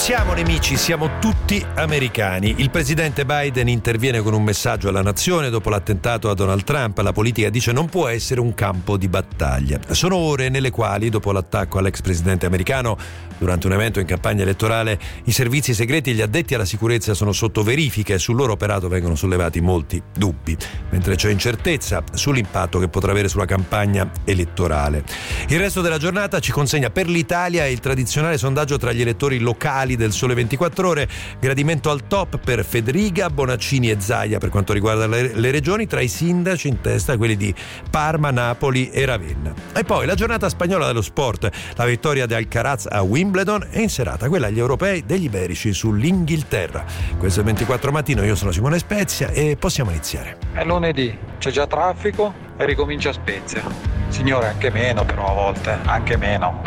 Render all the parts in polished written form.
siamo nemici, siamo tutti americani. Il presidente Biden interviene con un messaggio alla nazione dopo l'attentato a Donald Trump. La politica, dice, non può essere un campo di battaglia. Sono ore nelle quali, dopo l'attacco all'ex presidente americano durante un evento in campagna elettorale, i servizi segreti e gli addetti alla sicurezza sono sotto verifica e sul loro operato vengono sollevati molti dubbi, mentre c'è incertezza sull'impatto che potrà avere sulla campagna elettorale. Il resto della giornata ci consegna per l'Italia il tradizionale sondaggio tra gli elettori locali del Sole 24 Ore, gradimento al top per Federica, Bonaccini e Zaia per quanto riguarda le regioni, tra i sindaci in testa quelli di Parma, Napoli e Ravenna. E poi la giornata spagnola dello sport, la vittoria di Alcaraz a Wimbledon, e in serata quella agli europei degli iberici sull'Inghilterra. Questo è il 24 mattino, io sono Simone Spezia e possiamo iniziare. È lunedì, c'è già traffico e ricomincia Spezia. Signore, anche meno però a volte, anche meno.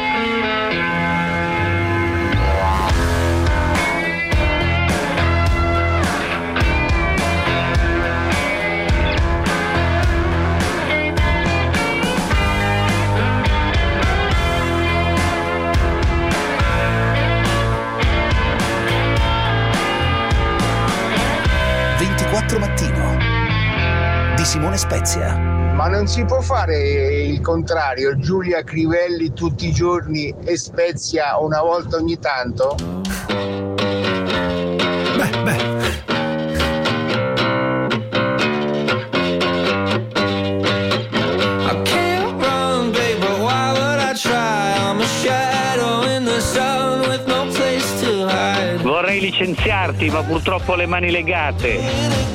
Mattino di Simone Spezia. Ma non si può fare il contrario, Giulia Crivelli tutti i giorni e Spezia una volta ogni tanto? Beh. Vorrei licenziarti, ma purtroppo ho le mani legate.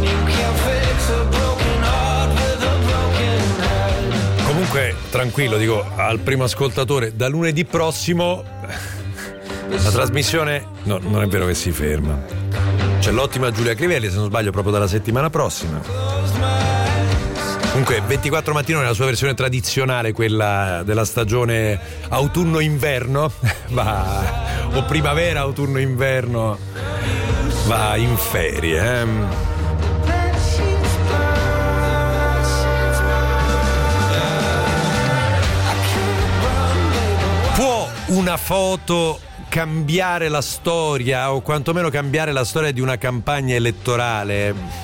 Comunque, tranquillo, dico al primo ascoltatore, da lunedì prossimo la trasmissione non è vero che si ferma. C'è l'ottima Giulia Crivelli, se non sbaglio, proprio dalla settimana prossima. Comunque 24 mattino nella sua versione tradizionale, quella della stagione autunno-inverno, o primavera-autunno-inverno, va in ferie. Può una foto cambiare la storia, o quantomeno cambiare la storia di una campagna elettorale?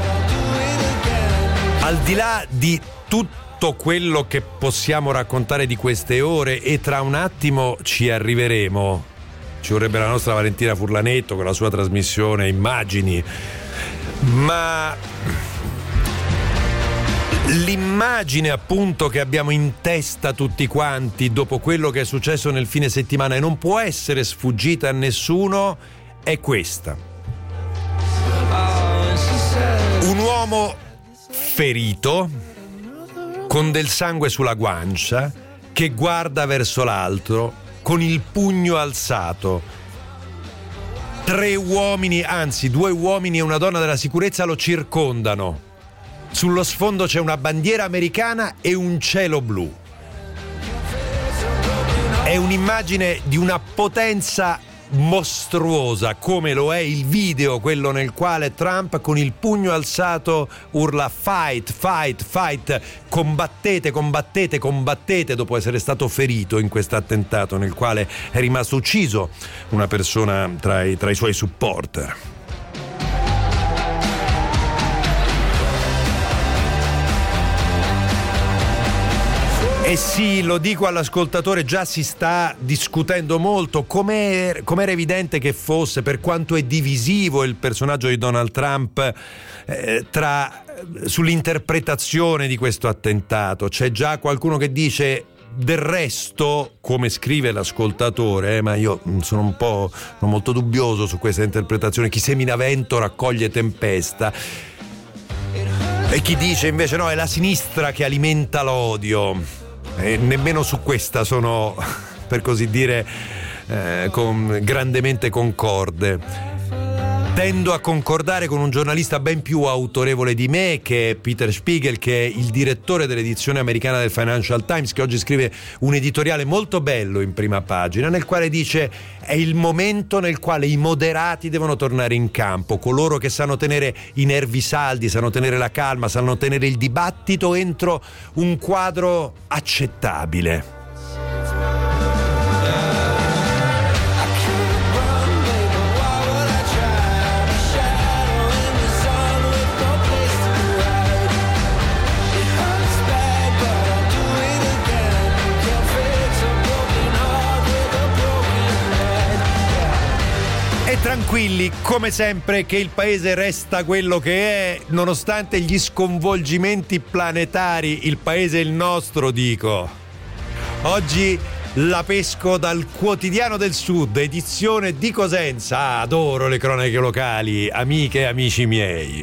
Al di là di tutto quello che possiamo raccontare di queste ore, e tra un attimo ci arriveremo, ci vorrebbe la nostra Valentina Furlanetto con la sua trasmissione Immagini, ma l'immagine appunto che abbiamo in testa tutti quanti dopo quello che è successo nel fine settimana e non può essere sfuggita a nessuno è questa: un uomo ferito, con del sangue sulla guancia, che guarda verso l'altro con il pugno alzato. 3 uomini, anzi 2 uomini e una donna della sicurezza lo circondano. Sullo sfondo c'è una bandiera americana e un cielo blu. È un'immagine di una potenza mostruosa, come lo è il video, quello nel quale Trump con il pugno alzato urla fight, fight, fight, combattete, combattete, combattete, dopo essere stato ferito in questo attentato nel quale è rimasto ucciso una persona tra i suoi supporter. E sì, lo dico all'ascoltatore, già si sta discutendo molto, com'era evidente che fosse, per quanto è divisivo il personaggio di Donald Trump sull'interpretazione di questo attentato. C'è già qualcuno che dice: del resto, come scrive l'ascoltatore, ma io sono molto dubbioso su questa interpretazione, chi semina vento raccoglie tempesta. E chi dice invece no, è la sinistra che alimenta l'odio. E nemmeno su questa sono, per così dire, grandemente concorde. Tendo a concordare con un giornalista ben più autorevole di me, che è Peter Spiegel, che è il direttore dell'edizione americana del Financial Times, che oggi scrive un editoriale molto bello in prima pagina, nel quale dice: è il momento nel quale i moderati devono tornare in campo, coloro che sanno tenere i nervi saldi, sanno tenere la calma, sanno tenere il dibattito entro un quadro accettabile. tranquilli come sempre che il paese resta quello che è, nonostante gli sconvolgimenti planetari. Il paese è il nostro, dico. Oggi la pesco dal Quotidiano del Sud, edizione di Cosenza. Adoro le cronache locali, amiche e amici miei.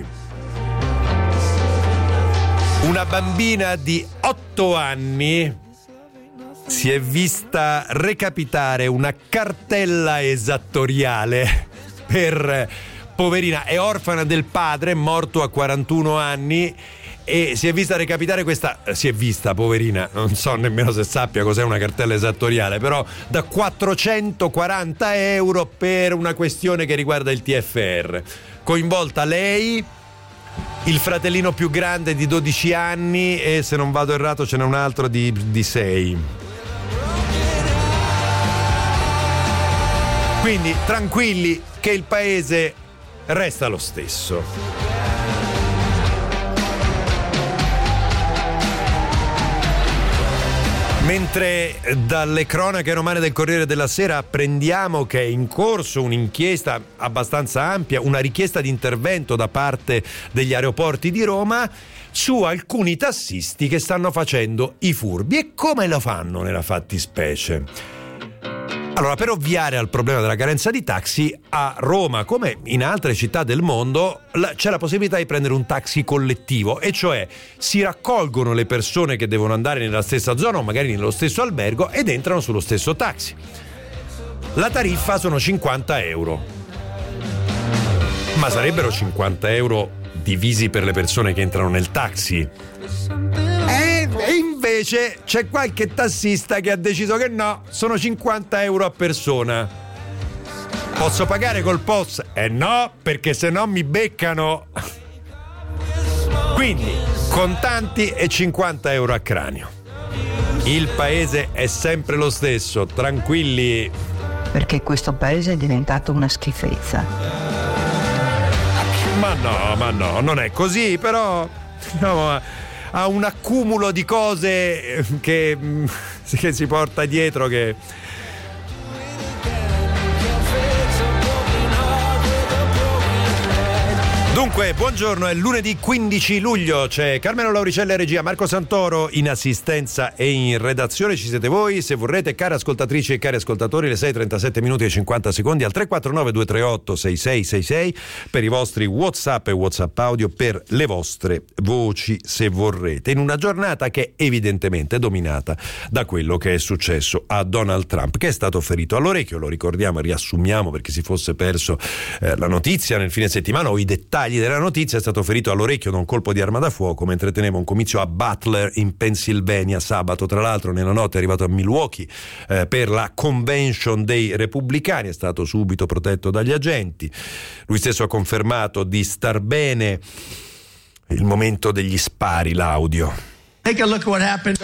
Una bambina di 8 anni si è vista recapitare una cartella esattoriale per, poverina, è orfana del padre, morto a 41 anni, e si è vista recapitare questa, poverina, non so nemmeno se sappia cos'è una cartella esattoriale, però da 440 euro per una questione che riguarda il TFR. Coinvolta lei, il fratellino più grande di 12 anni e, se non vado errato, ce n'è un altro di 6. Quindi tranquilli che il paese resta lo stesso. Mentre dalle cronache romane del Corriere della Sera apprendiamo che è in corso un'inchiesta abbastanza ampia, una richiesta di intervento da parte degli aeroporti di Roma su alcuni tassisti che stanno facendo i furbi. E come lo fanno nella fattispecie? Allora, per ovviare al problema della carenza di taxi, a Roma, come in altre città del mondo, c'è la possibilità di prendere un taxi collettivo, e cioè si raccolgono le persone che devono andare nella stessa zona o magari nello stesso albergo ed entrano sullo stesso taxi. La tariffa sono 50 euro. Ma sarebbero 50 euro divisi per le persone che entrano nel taxi? E invece c'è qualche tassista che ha deciso che no, sono 50 euro a persona. Posso pagare col POS? No, perché se no mi beccano. Quindi contanti e 50 euro a cranio. Il paese è sempre lo stesso, tranquilli. Perché questo paese è diventato una schifezza. Ma no, non è così, però no, ha un accumulo di cose che si porta dietro che... Dunque, buongiorno, è lunedì 15 luglio, c'è Carmelo Lauricella in regia, Marco Santoro in assistenza e in redazione, ci siete voi. Se vorrete, care ascoltatrici e cari ascoltatori, le 6:37 minuti e 50 secondi al 349 238 6666 per i vostri WhatsApp e WhatsApp audio, per le vostre voci se vorrete, in una giornata che è evidentemente dominata da quello che è successo a Donald Trump, che è stato ferito all'orecchio. Lo ricordiamo e riassumiamo per chi si fosse perso la notizia nel fine settimana o i dettagli della notizia. È stato ferito all'orecchio da un colpo di arma da fuoco mentre teneva un comizio a Butler in Pennsylvania sabato. Tra l'altro nella notte è arrivato a Milwaukee per la convention dei repubblicani, è stato subito protetto dagli agenti. Lui stesso ha confermato di star bene. Il momento degli spari, l'audio. Take a look at what happened.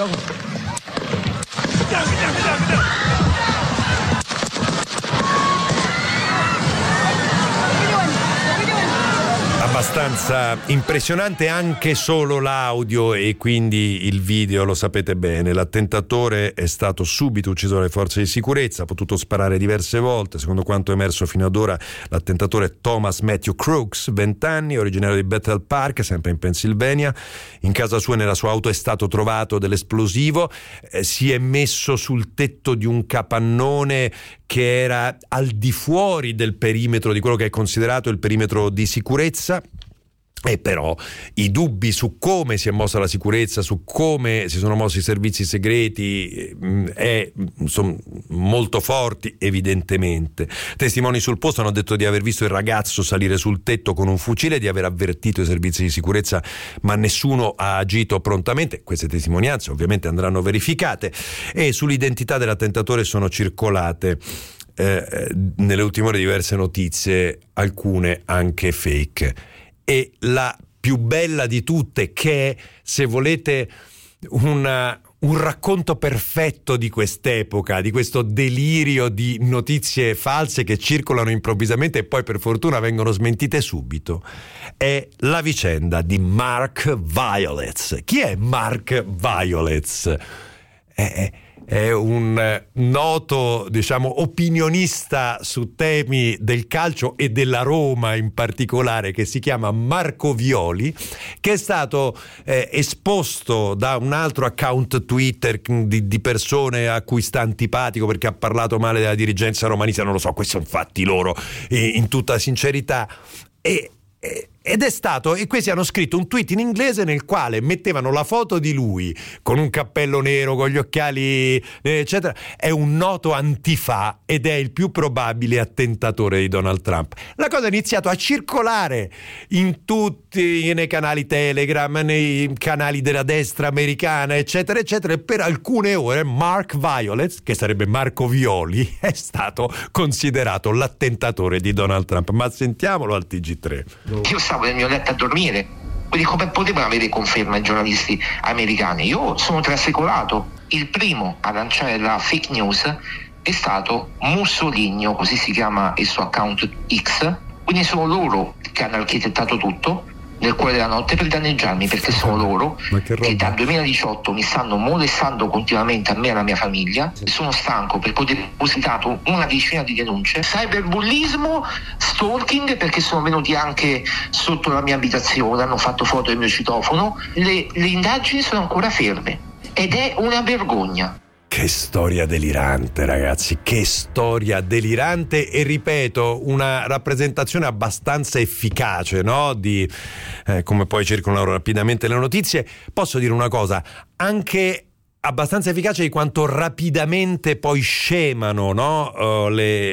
Abbastanza impressionante anche solo l'audio e quindi il video, lo sapete bene. L'attentatore è stato subito ucciso dalle forze di sicurezza, ha potuto sparare diverse volte. Secondo quanto è emerso fino ad ora, l'attentatore è Thomas Matthew Crooks, 20 anni, originario di Bethel Park, sempre in Pennsylvania. In casa sua e nella sua auto è stato trovato dell'esplosivo, si è messo sul tetto di un capannone che era al di fuori del perimetro di quello che è considerato il perimetro di sicurezza. E però i dubbi su come si è mossa la sicurezza, su come si sono mossi i servizi segreti sono molto forti, evidentemente. Testimoni sul posto hanno detto di aver visto il ragazzo salire sul tetto con un fucile, di aver avvertito i servizi di sicurezza, ma nessuno ha agito prontamente. Queste testimonianze ovviamente andranno verificate, e sull'identità dell'attentatore sono circolate nelle ultime ore diverse notizie, alcune anche fake. E la più bella di tutte, che è, se volete, un racconto perfetto di quest'epoca, di questo delirio di notizie false che circolano improvvisamente e poi per fortuna vengono smentite subito, è la vicenda di Mark Violets. Chi è Mark Violets? è un noto, diciamo, opinionista su temi del calcio e della Roma in particolare, che si chiama Marco Violi, che è stato esposto da un altro account Twitter di persone a cui sta antipatico perché ha parlato male della dirigenza romanista. Non lo so, questo sono fatti loro, in tutta sincerità. Ed è stato, e questi hanno scritto un tweet in inglese nel quale mettevano la foto di lui con un cappello nero, con gli occhiali eccetera. È un noto antifa ed è il più probabile attentatore di Donald Trump. La cosa ha iniziato a circolare in tutti, nei canali Telegram, nei canali della destra americana, eccetera eccetera, e per alcune ore Mark Violet, che sarebbe Marco Violi, è stato considerato l'attentatore di Donald Trump. Ma sentiamolo al TG3. Io stavo nel mio letto a dormire, quindi come potevano avere conferma i giornalisti americani? Io sono trasecolato. Il primo a lanciare la fake news è stato Mussoligno, così si chiama il suo account X, quindi sono loro che hanno architettato tutto nel cuore della notte per danneggiarmi, perché sono loro che dal 2018 mi stanno molestando continuamente a me e alla mia famiglia. Sono stanco perché ho depositato una decina di denunce, cyberbullismo, stalking, perché sono venuti anche sotto la mia abitazione, hanno fatto foto del mio citofono. Le indagini sono ancora ferme ed è una vergogna. Che storia delirante, ragazzi, che storia delirante, e ripeto, una rappresentazione abbastanza efficace, no? Di come poi circolano rapidamente le notizie. Posso dire una cosa, anche abbastanza efficace di quanto rapidamente poi scemano, no?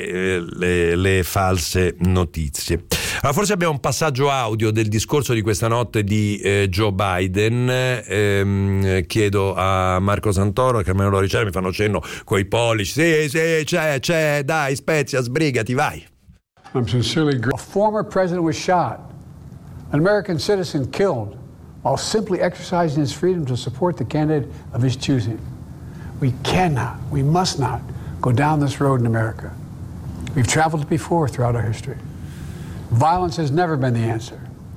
Le false notizie. Allora, forse abbiamo un passaggio audio del discorso di questa notte di Joe Biden. Chiedo a Marco Santoro, che me lo riceve, mi fanno cenno coi pollici. Sì, c'è, dai, Spezia, sbrigati, vai. I'm sincerely a former president was shot, an American citizen killed, while simply exercising his freedom to support the candidate of his choosing. We must not go down this road in America. We've traveled it before throughout our history. Violence has never been the answer.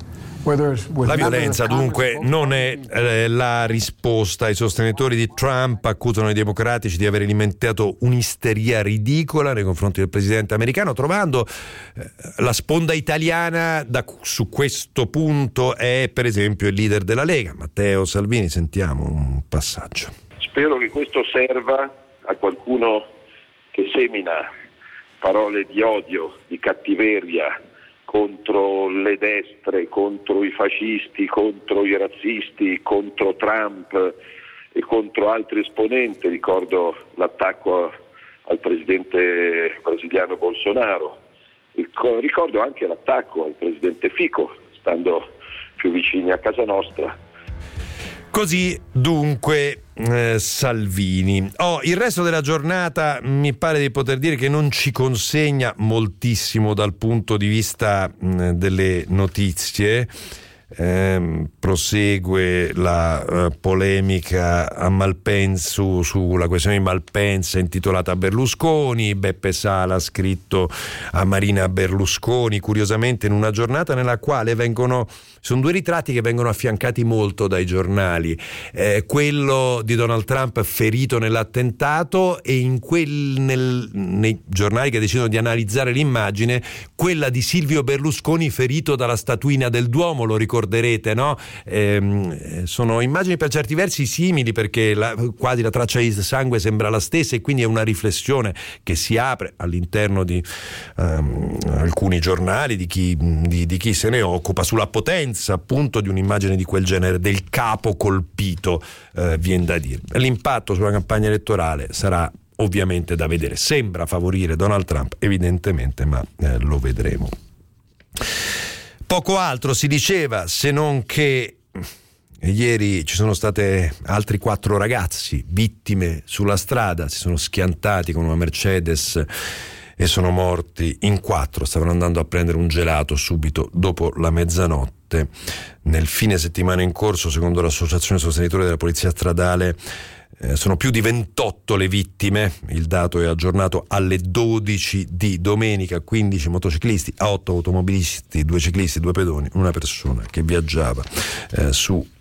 La violenza dunque non è la risposta. I sostenitori di Trump accusano i democratici di aver alimentato un'isteria ridicola nei confronti del presidente americano, trovando la sponda italiana su questo punto è per esempio il leader della Lega, Matteo Salvini. Sentiamo un passaggio. Spero che questo serva a qualcuno che semina parole di odio, di cattiveria contro le destre, contro i fascisti, contro i razzisti, contro Trump e contro altri esponenti. Ricordo l'attacco al presidente brasiliano Bolsonaro, ricordo anche l'attacco al presidente Fico, stando più vicini a casa nostra. Così dunque Salvini. Il resto della giornata mi pare di poter dire che non ci consegna moltissimo dal punto di vista delle notizie. Prosegue la polemica a Malpensa sulla questione di Malpensa intitolata Berlusconi. Beppe Sala ha scritto a Marina Berlusconi, curiosamente in una giornata nella quale sono due ritratti che vengono affiancati molto dai giornali, quello di Donald Trump ferito nell'attentato e nei giornali che decidono di analizzare l'immagine quella di Silvio Berlusconi ferito dalla statuina del Duomo. Lo ricorderete, no? Sono immagini per certi versi simili, perché quasi la traccia di sangue sembra la stessa, e quindi è una riflessione che si apre all'interno di alcuni giornali, di chi se ne occupa, sulla potenza appunto di un'immagine di quel genere, del capo colpito, viene da dire. L'impatto sulla campagna elettorale sarà ovviamente da vedere. Sembra favorire Donald Trump evidentemente, ma lo vedremo. Poco altro si diceva, se non che ieri ci sono state altri 4 ragazzi vittime sulla strada, si sono schiantati con una Mercedes e sono morti in 4, stavano andando a prendere un gelato subito dopo la mezzanotte. Nel fine settimana in corso, secondo l'associazione sostenitori della polizia stradale, sono più di 28 le vittime. Il dato è aggiornato alle 12 di domenica: 15 motociclisti, 8 automobilisti, 2 ciclisti, 2 pedoni, una persona che viaggiava su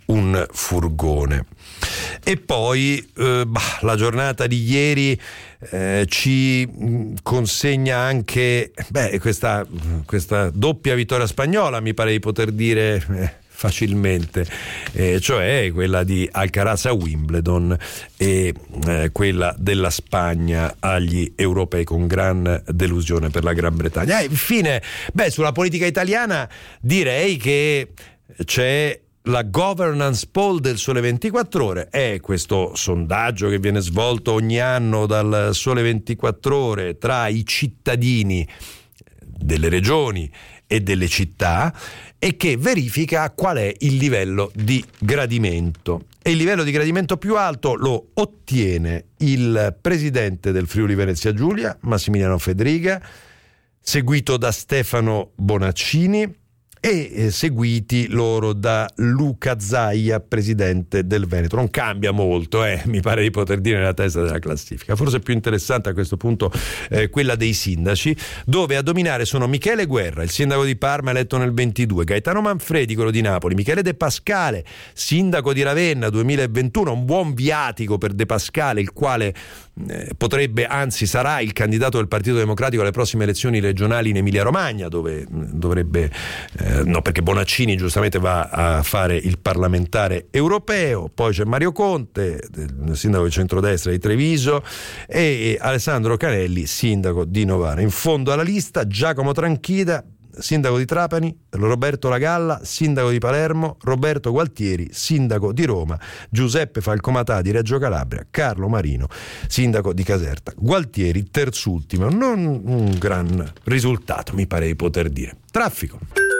un furgone. E poi la giornata di ieri ci consegna anche questa doppia vittoria spagnola, mi pare di poter dire facilmente, cioè quella di Alcaraz a Wimbledon e quella della Spagna agli europei, con gran delusione per la Gran Bretagna. Infine, sulla politica italiana direi che c'è la governance poll del Sole 24 Ore. È questo sondaggio che viene svolto ogni anno dal Sole 24 Ore tra i cittadini delle regioni e delle città, e che verifica qual è il livello di gradimento. E il livello di gradimento più alto lo ottiene il presidente del Friuli Venezia Giulia, Massimiliano Fedriga, seguito da Stefano Bonaccini e seguiti loro da Luca Zaia, presidente del Veneto. Non cambia molto, mi pare di poter dire, nella testa della classifica. Forse più interessante a questo punto quella dei sindaci, dove a dominare sono Michele Guerra, il sindaco di Parma eletto nel 22, Gaetano Manfredi, quello di Napoli, Michele De Pascale, sindaco di Ravenna 2021, un buon viatico per De Pascale, il quale potrebbe, anzi sarà il candidato del Partito Democratico alle prossime elezioni regionali in Emilia Romagna, dove dovrebbe perché Bonaccini giustamente va a fare il parlamentare europeo. Poi c'è Mario Conte, il sindaco di centrodestra di Treviso, e Alessandro Canelli, sindaco di Novara. In fondo alla lista Giacomo Tranchida, sindaco di Trapani, Roberto Lagalla, sindaco di Palermo, Roberto Gualtieri, sindaco di Roma, Giuseppe Falcomatà di Reggio Calabria, Carlo Marino, sindaco di Caserta. Gualtieri terzultimo, non un gran risultato, mi pare di poter dire. Traffico.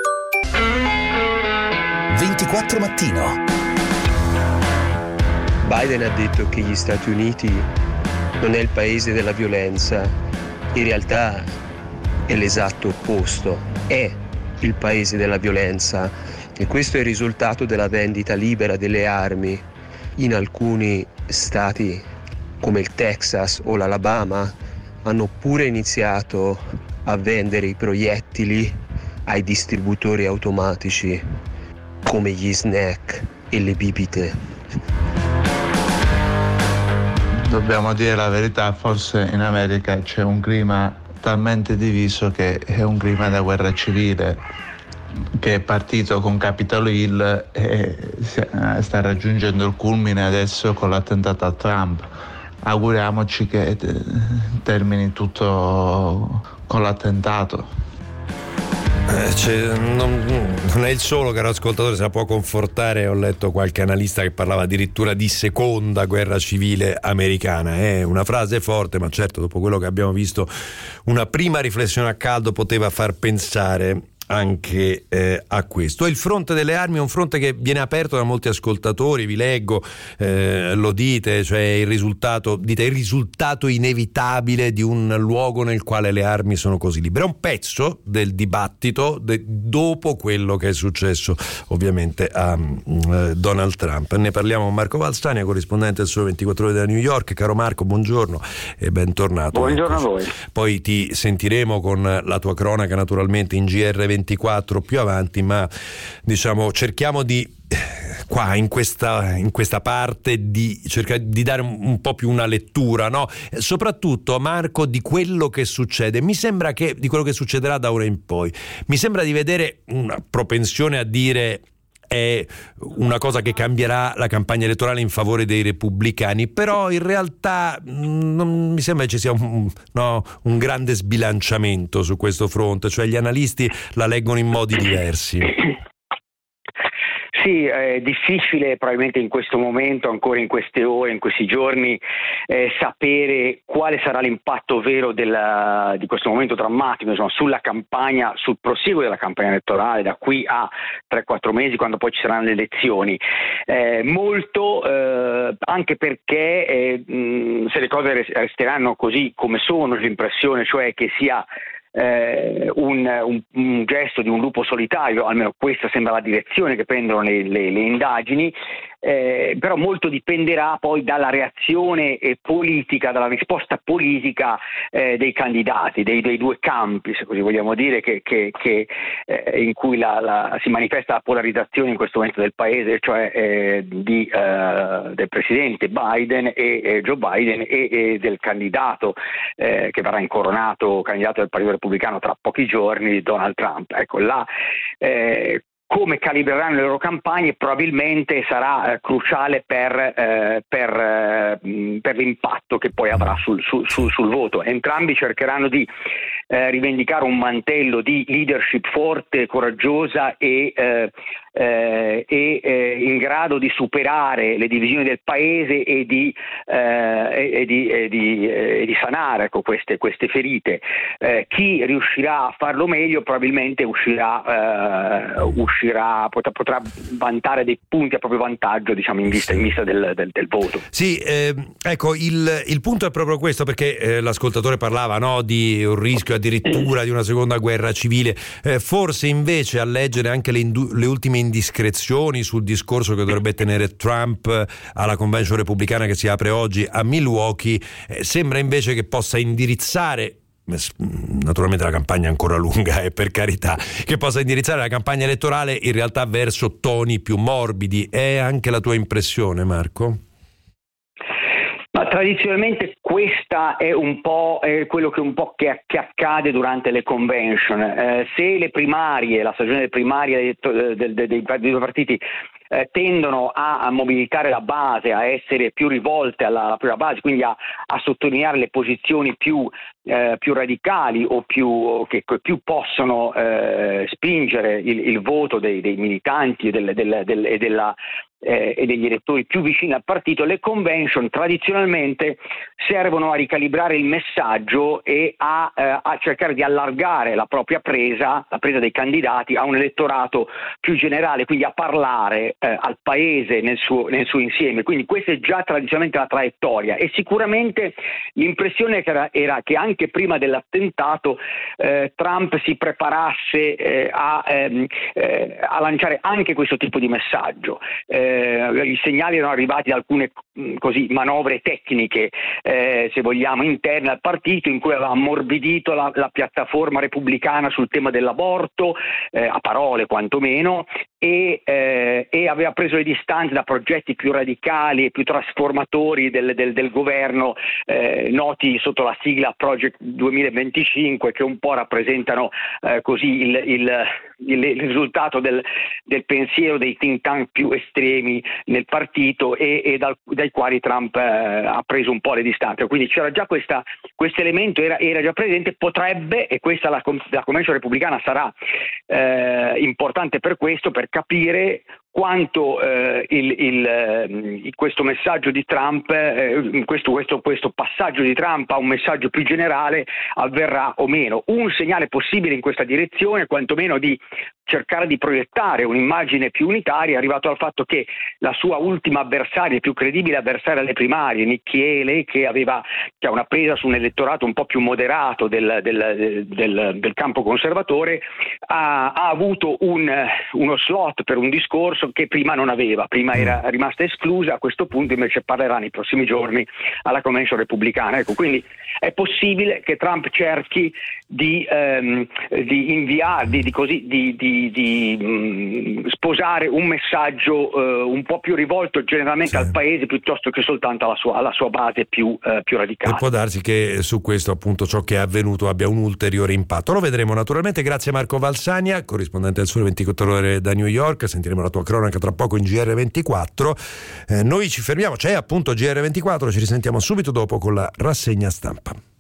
24 Mattino. Biden ha detto che gli Stati Uniti non è il paese della violenza, in realtà è l'esatto opposto, è il paese della violenza, e questo è il risultato della vendita libera delle armi. In alcuni stati come il Texas o l'Alabama hanno pure iniziato a vendere i proiettili ai distributori automatici come gli snack e le bibite. Dobbiamo dire la verità, forse in America c'è un clima talmente diviso che è un clima da guerra civile, che è partito con Capitol Hill e sta raggiungendo il culmine adesso con l'attentato a Trump. Auguriamoci che termini tutto con l'attentato. Non è il solo, caro ascoltatore, se la può confortare. Ho letto qualche analista che parlava addirittura di seconda guerra civile americana. È una frase forte, ma certo, dopo quello che abbiamo visto, una prima riflessione a caldo poteva far pensare anche a questo. Il fronte delle armi è un fronte che viene aperto da molti ascoltatori, vi leggo, lo dite, cioè il risultato inevitabile di un luogo nel quale le armi sono così libere. È un pezzo del dibattito dopo quello che è successo ovviamente a Donald Trump. Ne parliamo con Marco Valstania, corrispondente del Sole 24 Ore da New York. Caro Marco, buongiorno e bentornato. Buongiorno a voi. Poi ti sentiremo con la tua cronaca naturalmente in GR24 più avanti, ma diciamo cerchiamo di qua in questa parte di cercare di dare un po' più una lettura, no? Soprattutto, Marco, di quello che succede. Mi sembra che di quello che succederà da ora in poi. Mi sembra di vedere una propensione a dire è una cosa che cambierà la campagna elettorale in favore dei repubblicani, però in realtà non mi sembra che ci sia un grande sbilanciamento su questo fronte, cioè gli analisti la leggono in modi diversi. Sì, è difficile probabilmente in questo momento, ancora in queste ore, in questi giorni, sapere quale sarà l'impatto vero di questo momento drammatico, insomma, sulla campagna, sul proseguo della campagna elettorale da qui a 3-4 mesi, quando poi ci saranno le elezioni. Molto anche perché se le cose resteranno così come sono, l'impressione cioè che sia un gesto di un lupo solitario, almeno questa sembra la direzione che prendono le indagini, però molto dipenderà poi dalla reazione politica, dalla risposta politica dei candidati, dei due campi, se così vogliamo dire, in cui si manifesta la polarizzazione in questo momento del paese, cioè del presidente Biden e Joe Biden e del candidato che verrà incoronato candidato del Partito Repubblicano tra pochi giorni, Donald Trump. Ecco, come calibreranno le loro campagne probabilmente sarà cruciale per l'impatto che poi avrà sul voto. Entrambi cercheranno di rivendicare un mantello di leadership forte, coraggiosa e in grado di superare le divisioni del paese e di sanare, ecco, queste ferite. Chi riuscirà a farlo meglio probabilmente potrà vantare dei punti a proprio vantaggio, diciamo, in vista del voto. Sì, ecco, il punto è proprio questo, perché l'ascoltatore parlava, no, di un rischio addirittura di una seconda guerra civile. Forse invece, a leggere anche le ultime indiscrezioni sul discorso che dovrebbe tenere Trump alla convention repubblicana che si apre oggi a Milwaukee, sembra invece che possa indirizzare, naturalmente la campagna è ancora lunga, per carità, che possa indirizzare la campagna elettorale in realtà verso toni più morbidi. È anche la tua impressione, Marco? Ma tradizionalmente questa è un po' quello che accade durante le convention. Se le primarie, la stagione delle primarie dei due partiti tendono a mobilitare la base, a essere più rivolte alla propria base, quindi a sottolineare le posizioni più radicali o che più possono spingere il voto dei militanti e degli elettori più vicini al partito. Le convention tradizionalmente servono a ricalibrare il messaggio e a cercare di allargare la propria presa, la presa dei candidati a un elettorato più generale, quindi a parlare al paese nel suo insieme. Quindi questa è già tradizionalmente la traiettoria, e sicuramente l'impressione era che anche prima dell'attentato Trump si preparasse a lanciare anche questo tipo di messaggio. I segnali erano arrivati da alcune manovre tecniche, se vogliamo, interne al partito, in cui aveva ammorbidito la piattaforma repubblicana sul tema dell'aborto, a parole quantomeno, e aveva preso le distanze da progetti più radicali e più trasformatori del governo, noti sotto la sigla Project 2025, che un po' rappresentano il risultato del pensiero dei think tank più estremi nel partito e dai quali Trump ha preso un po' le distanze. Quindi c'era già questo elemento, era già presente. Potrebbe, e questa la convention repubblicana sarà importante per questo, per capire quanto questo messaggio di Trump, questo passaggio di Trump a un messaggio più generale avverrà o meno. Un segnale possibile in questa direzione, quantomeno di cercare di proiettare un'immagine più unitaria, è arrivato al fatto che la sua ultima avversaria, il più credibile avversaria alle primarie, Nikki Haley, che ha una presa su un elettorato un po' più moderato del campo conservatore, ha avuto uno slot per un discorso che prima non aveva, prima era rimasta esclusa. A questo punto invece parlerà nei prossimi giorni alla convention repubblicana. Ecco, quindi è possibile che Trump cerchi di sposare un messaggio un po' più rivolto generalmente al paese, piuttosto che soltanto alla sua base più radicale. E può darsi che su questo, appunto, ciò che è avvenuto abbia un ulteriore impatto. Lo vedremo naturalmente. Grazie Marco Valsania, corrispondente del Sole 24 Ore da New York. Sentiremo la tua cronaca tra poco in GR24. Noi ci fermiamo, c'è appunto GR24, ci risentiamo subito dopo con la rassegna stampa.